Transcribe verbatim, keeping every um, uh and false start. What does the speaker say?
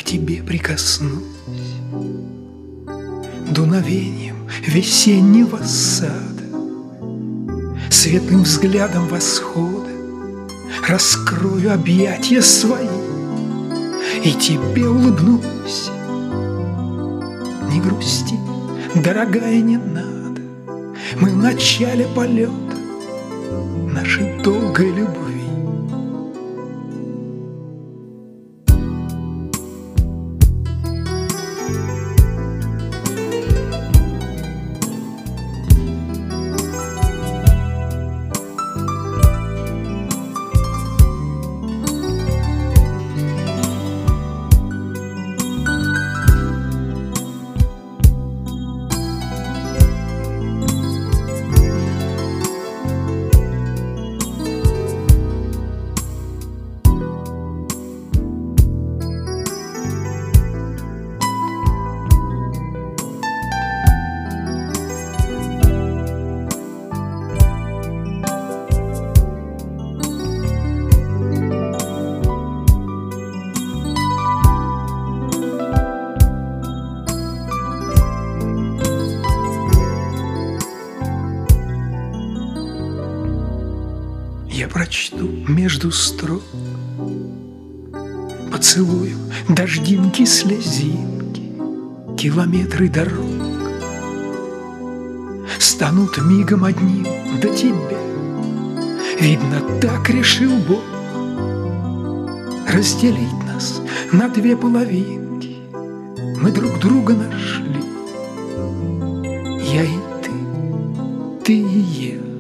тебе прикоснусь дуновением весеннего сада, светлым взглядом восхода раскрою объятия свои и тебе улыбнусь. Не грусти, дорогая, не надо, мы в начале полета нашей долгой любви. Я прочту между строк, поцелую дождинки, слезинки, километры дорог станут мигом одним до тебя. Видно, так решил Бог разделить нас на две половинки. Мы друг друга нашли, я и ты, ты и я.